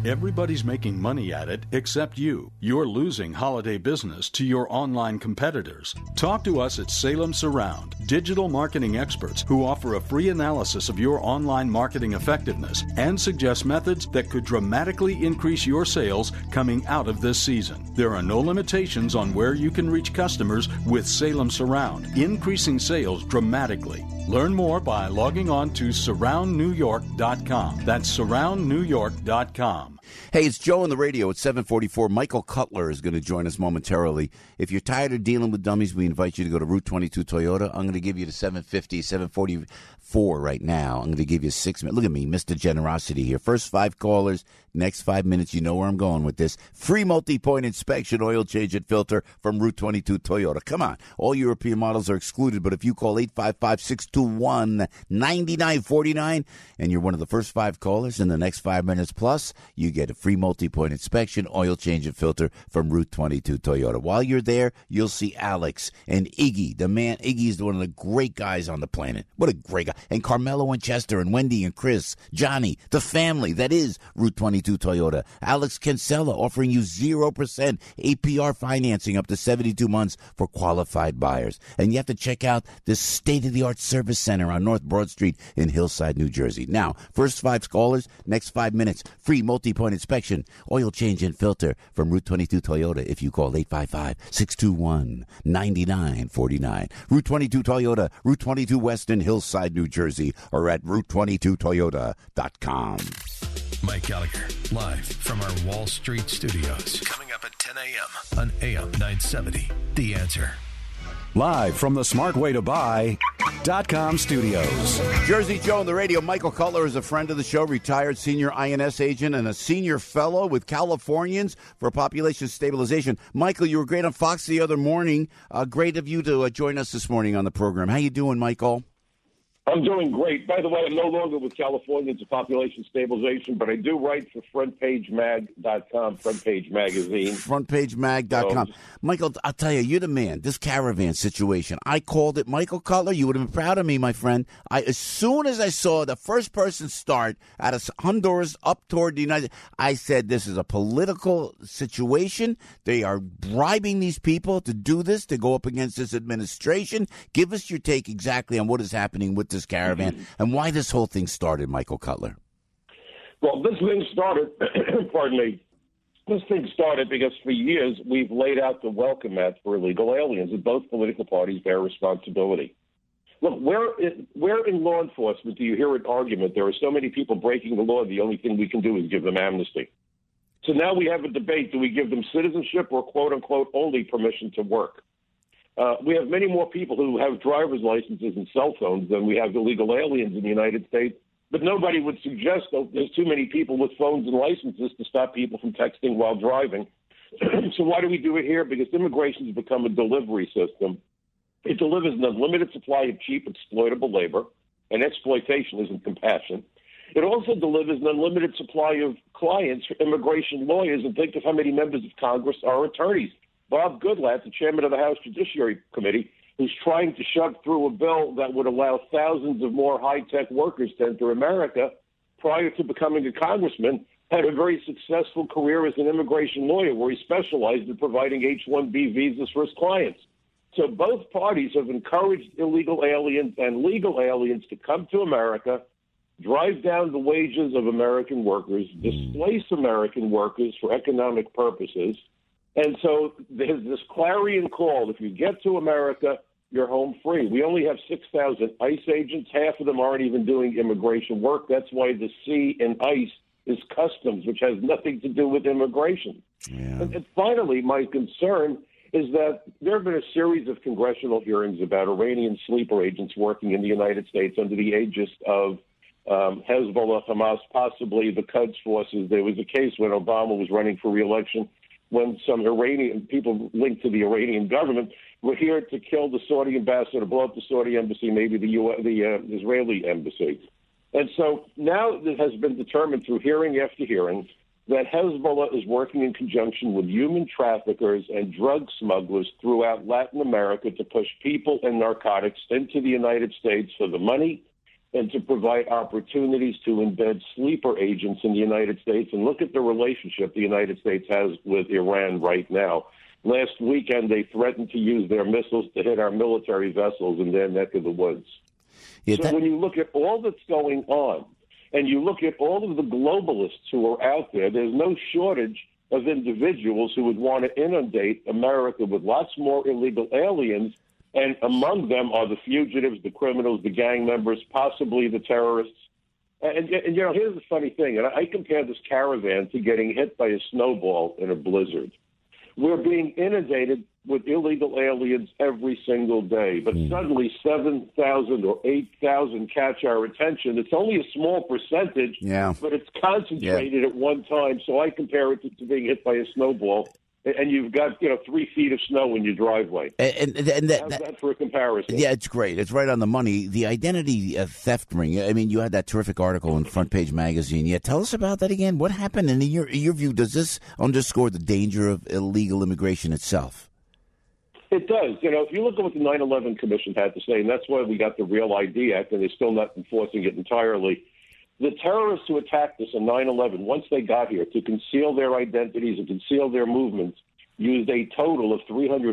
Everybody's making money at it except you. You're losing holiday business to your online competitors. Talk to us at Salem Surround, digital marketing experts who offer a free analysis of your online marketing effectiveness and suggest methods that could dramatically increase your sales coming out of this season. There are no limitations on where you can reach customers with Salem Surround, increasing sales dramatically. Learn more by logging on to surroundnewyork.com. That's surroundnewyork.com. Hey, it's Joe on the radio at 744. Michael Cutler is going to join us momentarily. If you're tired of dealing with dummies, we invite you to go to Route 22 Toyota. I'm going to give you the 744 right now. I'm going to give you 6 minutes. Look at me, Mr. Generosity here. First 5 callers, next 5 minutes. You know where I'm going with this. Free multi-point inspection, oil change and filter from Route 22 Toyota. Come on. All European models are excluded, but if you call 855-621-9949 and you're one of the first 5 callers in the next 5 minutes plus, you get a free multi-point inspection, oil change and filter from Route 22 Toyota. While you're there, you'll see Alex and Iggy. The man, Iggy is one of the great guys on the planet. What a great guy. And Carmelo and Chester and Wendy and Chris, Johnny, the family that is Route 22 Toyota. Alex Kinsella offering you 0% APR financing up to 72 months for qualified buyers. And you have to check out this state-of-the-art service center on North Broad Street in Hillside, New Jersey. Now, first 5 callers, next 5 minutes, free multi-point inspection, oil change and filter from Route 22 Toyota if you call 855-621-9949. Route 22 Toyota, Route 22 West in Hillside, New Jersey, or at Route22Toyota.com. Mike Gallagher, live from our Wall Street studios. Coming up at 10 a.m. on AM 970. The Answer. Live from the smartwaytobuy.com studios. Jersey Joe on the radio. Michael Cutler is a friend of the show, retired senior INS agent and a senior fellow with Californians for Population Stabilization. Michael, you were great on Fox the other morning. Great of you to join us this morning on the program. How you doing, Michael? I'm doing great. By the way, I'm no longer with Californians for Population Stabilization, but I do write for FrontPageMag.com, Front Page Magazine. FrontPageMag.com. Michael, I'll tell you, you're the man. This caravan situation, I called it. Michael Cutler, you would have been proud of me, my friend. As soon as I saw the first person start out of Honduras up toward the United States, I said this is a political situation. They are bribing these people to do this, to go up against this administration. Give us your take exactly on what is happening with this caravan and why this whole thing started, Michael Cutler. Well, this thing started, pardon me, this thing started because for years we've laid out the welcome mat for illegal aliens, and both political parties bear responsibility. Look, where in law enforcement do you hear an argument, there are so many people breaking the law, the only thing we can do is give them amnesty? So now we have a debate, do we give them citizenship or quote-unquote only permission to work? We have many more people who have driver's licenses and cell phones than we have illegal aliens in the United States. But nobody would suggest that there's too many people with phones and licenses to stop people from texting while driving. So why do we do it here? Because immigration has become a delivery system. It delivers an unlimited supply of cheap, exploitable labor, and exploitation isn't compassion. It also delivers an unlimited supply of clients for immigration lawyers, and think of how many members of Congress are attorneys. Bob Goodlatte, the chairman of the House Judiciary Committee, who's trying to shove through a bill that would allow thousands of more high-tech workers to enter America, prior to becoming a congressman, had a very successful career as an immigration lawyer where he specialized in providing H-1B visas for his clients. So both parties have encouraged illegal aliens and legal aliens to come to America, drive down the wages of American workers, displace American workers for economic purposes. And so there's this clarion call. If you get to America, you're home free. We only have 6,000 ICE agents. Half of them aren't even doing immigration work. That's why the C in ICE is customs, which has nothing to do with immigration. Yeah. And finally, my concern is that there have been a series of congressional hearings about Iranian sleeper agents working in the United States under the aegis of Hezbollah, Hamas, possibly the Quds forces. There was a case when Obama was running for re-election when some Iranian people linked to the Iranian government were here to kill the Saudi ambassador, blow up the Saudi embassy, maybe the Israeli embassy. And so now it has been determined through hearing after hearing that Hezbollah is working in conjunction with human traffickers and drug smugglers throughout Latin America to push people and narcotics into the United States for the money and to provide opportunities to embed sleeper agents in the United States. And look at the relationship the United States has with Iran right now. Last weekend, they threatened to use their missiles to hit our military vessels in their neck of the woods. So when you look at all that's going on, and you look at all of the globalists who are out there, there's no shortage of individuals who would want to inundate America with lots more illegal aliens, and among them are the fugitives, the criminals, the gang members, possibly the terrorists. And you know, here's the funny thing, and I compare this caravan to getting hit by a snowball in a blizzard. We're being inundated with illegal aliens every single day, but suddenly 7,000 or 8,000 catch our attention. It's only a small percentage, but it's concentrated at one time. So I compare it to being hit by a snowball, and you've got 3 feet of snow in your driveway. And how's that for a comparison? Yeah, it's great. It's right on the money. The identity theft ring. I mean, you had that terrific article in Front Page Magazine. Yeah, tell us about that again. What happened? And in your view, does this underscore the danger of illegal immigration itself? It does. If you look at what the 9/11 Commission had to say, and that's why we got the Real ID Act, and they're still not enforcing it entirely. The terrorists who attacked us on 9/11, once they got here, to conceal their identities and conceal their movements, used a total of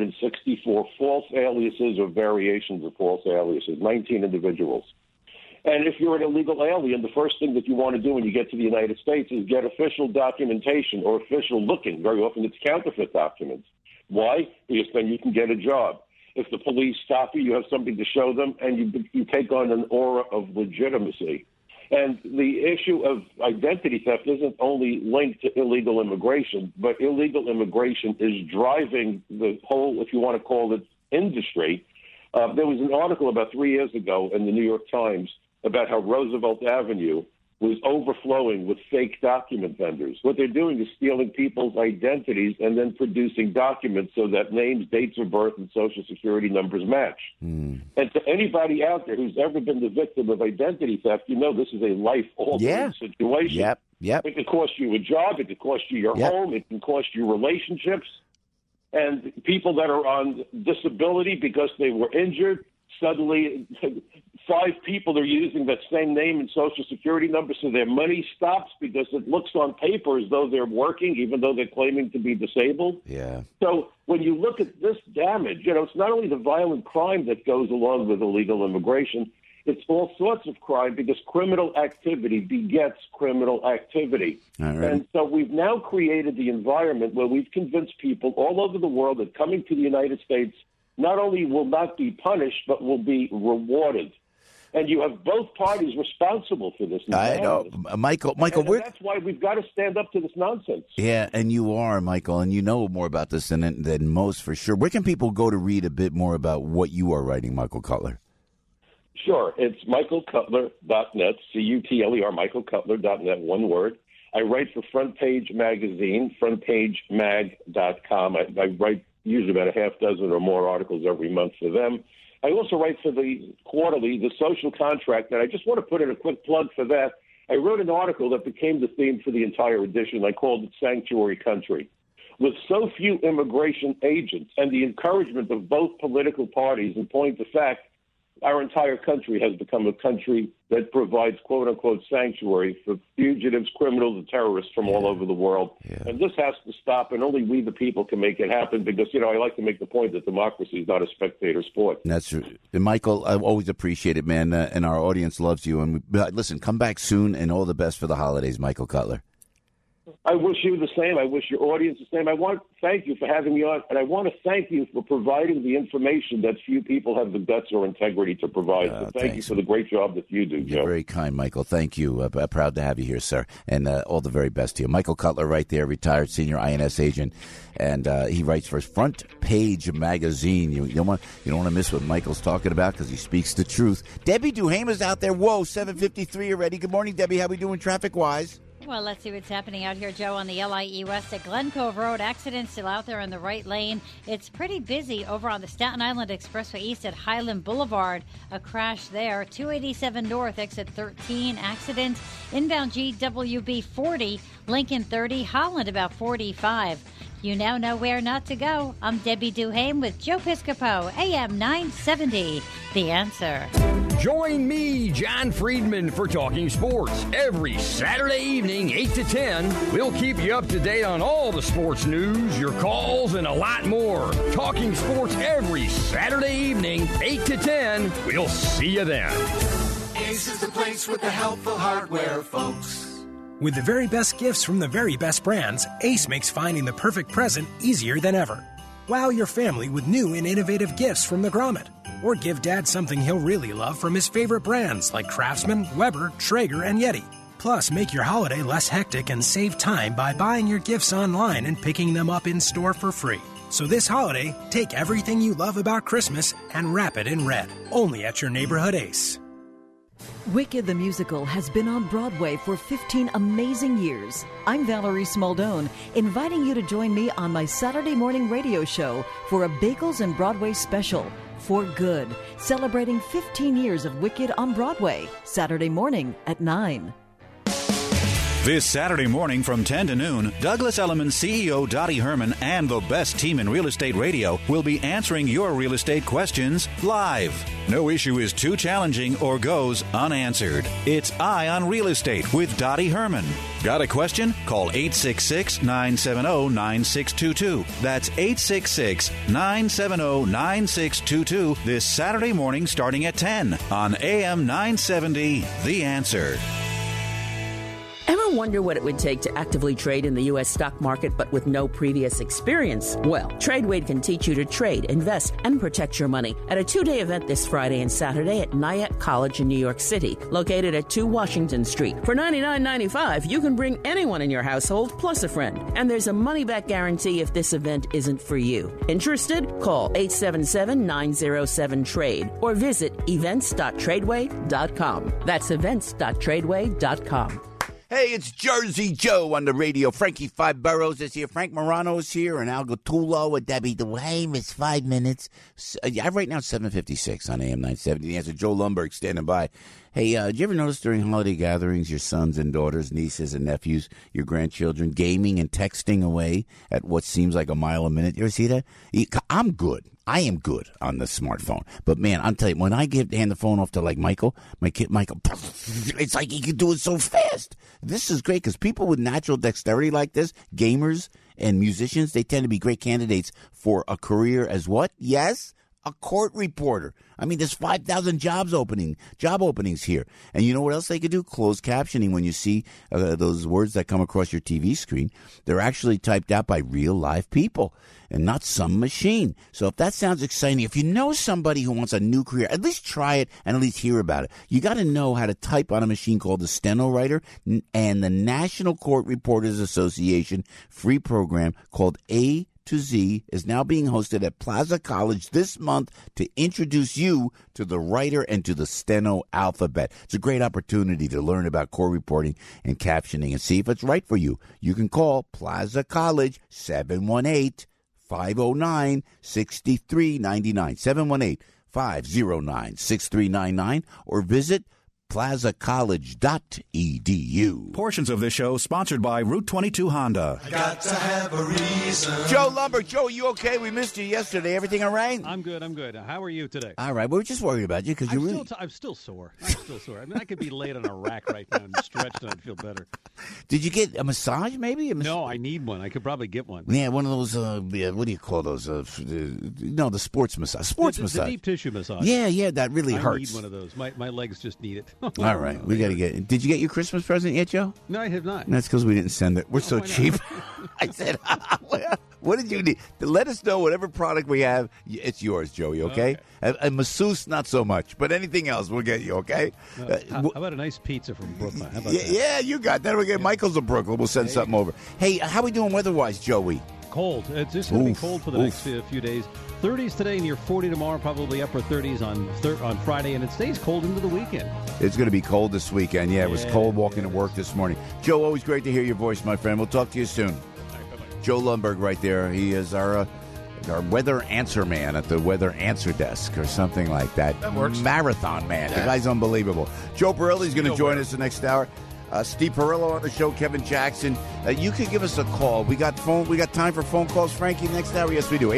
364 false aliases or variations of false aliases, 19 individuals. And if you're an illegal alien, the first thing that you want to do when you get to the United States is get official documentation or official looking. Very often it's counterfeit documents. Why? Because then you can get a job. If the police stop you, you have something to show them, and you take on an aura of legitimacy. And the issue of identity theft isn't only linked to illegal immigration, but illegal immigration is driving the whole, if you want to call it, industry. There was an article about 3 years ago in the New York Times about how Roosevelt Avenue was overflowing with fake document vendors. What they're doing is stealing people's identities and then producing documents so that names, dates of birth, and Social Security numbers match. And to anybody out there who's ever been the victim of identity theft, this is a life-altering situation. Yep. It could cost you a job. It could cost you your home. It can cost you relationships. And people that are on disability because they were injured, suddenly 5 people are using that same name and Social Security number, so their money stops because it looks on paper as though they're working, even though they're claiming to be disabled. Yeah. So when you look at this damage, it's not only the violent crime that goes along with illegal immigration, it's all sorts of crime because criminal activity begets criminal activity. Right. And so we've now created the environment where we've convinced people all over the world that coming to the United States not only will not be punished, but will be rewarded. And you have both parties responsible for this. I know. Michael, and that's why we've got to stand up to this nonsense. Yeah, and you are, Michael, and you know more about this than most, for sure. Where can people go to read a bit more about what you are writing, Michael Cutler? Sure. It's michaelcutler.net, C-U-T-L-E-R, michaelcutler.net, one word. I write for Front Page Magazine, frontpagemag.com. I write usually about a half dozen or more articles every month for them. I also write for the quarterly, The Social Contract, and I just want to put in a quick plug for that. I wrote an article that became the theme for the entire edition. I called it Sanctuary Country. With so few immigration agents and the encouragement of both political parties, in point of fact, our entire country has become a country that provides, quote-unquote, sanctuary for fugitives, criminals, and terrorists from all over the world. And this has to stop, and only we the people can make it happen because, I like to make the point that democracy is not a spectator sport. That's true. And Michael, I always appreciate it, man, and our audience loves you. And listen, come back soon, and all the best for the holidays, Michael Cutler. I wish you the same. I wish your audience the same. I want to thank you for having me on, and I want to thank you for providing the information that few people have the guts or integrity to provide. So thank you for the great job that you do, Joe. You're very kind, Michael. Thank you. Proud to have you here, sir, and all the very best to you. Michael Cutler right there, retired senior INS agent, and he writes for Front Page Magazine. You don't want to miss what Michael's talking about because he speaks the truth. Debbie Duhama's out there. Whoa, 7:53 already. Good morning, Debbie. How we doing traffic-wise? Well, let's see what's happening out here, Joe, on the LIE West at Glen Cove Road. Accident still out there in the right lane. It's pretty busy over on the Staten Island Expressway East at Highland Boulevard. A crash there. 287 North, exit 13. Accident. Inbound GWB 40, Lincoln 30, Holland about 45. You now know where not to go. I'm Debbie Duhame with Joe Piscopo, AM 970. The Answer. Join me, John Friedman, for Talking Sports. Every Saturday evening, 8 to 10, we'll keep you up to date on all the sports news, your calls, and a lot more. Talking Sports every Saturday evening, 8 to 10. We'll see you then. Ace is the place with the helpful hardware, folks. With the very best gifts from the very best brands, Ace makes finding the perfect present easier than ever. Wow your family with new and innovative gifts from the Grommet. Or give Dad something he'll really love from his favorite brands like Craftsman, Weber, Traeger, and Yeti. Plus, make your holiday less hectic and save time by buying your gifts online and picking them up in store for free. So this holiday, take everything you love about Christmas and wrap it in red. Only at your neighborhood Ace. Wicked the Musical has been on Broadway for 15 amazing years. I'm Valerie Smaldone, inviting you to join me on my Saturday morning radio show for a Bagels and Broadway special, For Good, celebrating 15 years of Wicked on Broadway, Saturday morning at 9. This Saturday morning from 10 to noon, Douglas Elliman CEO Dottie Herman and the best team in real estate radio will be answering your real estate questions live. No issue is too challenging or goes unanswered. It's Eye on Real Estate with Dottie Herman. Got a question? Call 866-970-9622. That's 866-970-9622 this Saturday morning starting at 10 on AM 970, The Answer. Ever wonder what it would take to actively trade in the U.S. stock market but with no previous experience? Well, TradeWade can teach you to trade, invest, and protect your money at a 2-day event this Friday and Saturday at Nyack College in New York City, located at 2 Washington Street. For $99.95, you can bring anyone in your household plus a friend, and there's a money-back guarantee if this event isn't for you. Interested? Call 877-907-TRADE or visit events.tradeway.com. That's events.tradeway.com. Hey, it's Jersey Joe on the radio. Frankie Five Boroughs is here. Frank Morano is here. And Al Gattulo with Debbie Duhame. It's 5 minutes. Right now, 7:56 on AM 970. The Answer. Joe Lundberg standing by. Hey, did you ever notice during holiday gatherings your sons and daughters, nieces and nephews, your grandchildren gaming and texting away at what seems like a mile a minute? You ever see that? I'm good. I am good on the smartphone. But, man, I'm telling you, when I hand the phone off to, like, Michael, my kid Michael, it's like he can do it so fast. This is great because people with natural dexterity like this, gamers and musicians, they tend to be great candidates for a career as what? Yes, a court reporter. I mean, there's 5,000 job openings here. And you know what else they could do? Closed captioning. When you see those words that come across your TV screen, they're actually typed out by real live people and not some machine. So if that sounds exciting, if you know somebody who wants a new career, at least try it and at least hear about it. You got to know how to type on a machine called the Steno Writer, and the National Court Reporters Association free program called A to Z is now being hosted at Plaza College this month to introduce you to the writer and to the steno alphabet. It's a great opportunity to learn about court reporting and captioning and see if it's right for you. You can call Plaza College 718-509-6399, 718-509-6399, or visit plazacollege.edu. Portions of this show sponsored by Route 22 Honda. I got to have a reason. Joe Lumberg. Joe, you okay? We missed you yesterday. Everything all right? I'm good. How are you today? All right. We were just worried about you because you're really... I'm still sore. I mean, I could be laid on a rack right now and stretched and I'd feel better. Did you get a massage maybe? No, I need one. I could probably get one. Yeah, one of those, what do you call those? The sports massage. The deep tissue massage. Yeah, that really hurts. I need one of those. My legs just need it. All right, we got to get. Did you get your Christmas present yet, Joe? No, I have not. That's because we didn't send it. We're so cheap. I said, what did you need? Let us know whatever product we have. It's yours, Joey. Okay. A masseuse, not so much, but anything else, we'll get you. Okay. How about a nice pizza from Brooklyn? How about that? Yeah, you got that. We get Michael's of Brooklyn. We'll send something over. Hey, how we doing weather-wise, Joey? Cold. It's just going to be cold for the next few days. 30s today, near 40 tomorrow, probably upper 30s on Friday, and it stays cold into the weekend. It's going to be cold this weekend. Yeah, it was cold walking to work this morning. Joe, always great to hear your voice, my friend. We'll talk to you soon. Joe Lundberg right there. He is our weather answer man at the weather answer desk or something like that. That works. Marathon man. Yeah. The guy's unbelievable. Joe Borelli's going to join us the next hour. Steve Perillo on the show, Kevin Jackson. You can give us a call. We got time for phone calls, Frankie, next hour? Yes, we do.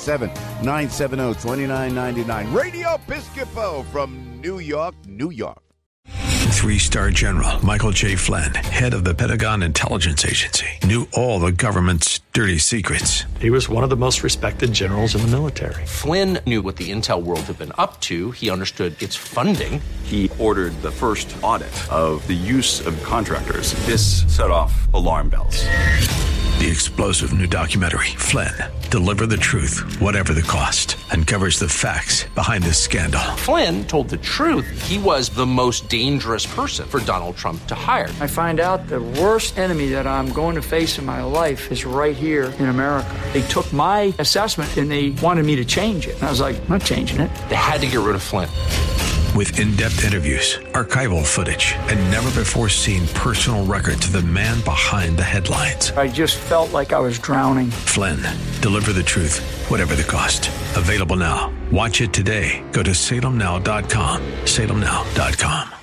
877-970-2999. Radio Piscopo from New York, New York. 3-star General Michael J. Flynn, head of the Pentagon Intelligence Agency, knew all the government's dirty secrets. He was one of the most respected generals in the military. Flynn knew what the intel world had been up to. He understood its funding. He ordered the first audit of the use of contractors. This set off alarm bells. The explosive new documentary, Flynn, Deliver the Truth, Whatever the Cost, uncovers the facts behind this scandal. Flynn told the truth. He was the most dangerous person for Donald Trump to hire. I find out the worst enemy that I'm going to face in my life is right here in America. They took my assessment and they wanted me to change it. And I was like, I'm not changing it. They had to get rid of Flynn. With in-depth interviews, archival footage, and never-before-seen personal records of the man behind the headlines. I just felt like I was drowning. Flynn, Deliver the Truth, Whatever the Cost. Available now. Watch it today. Go to salemnow.com. salemnow.com.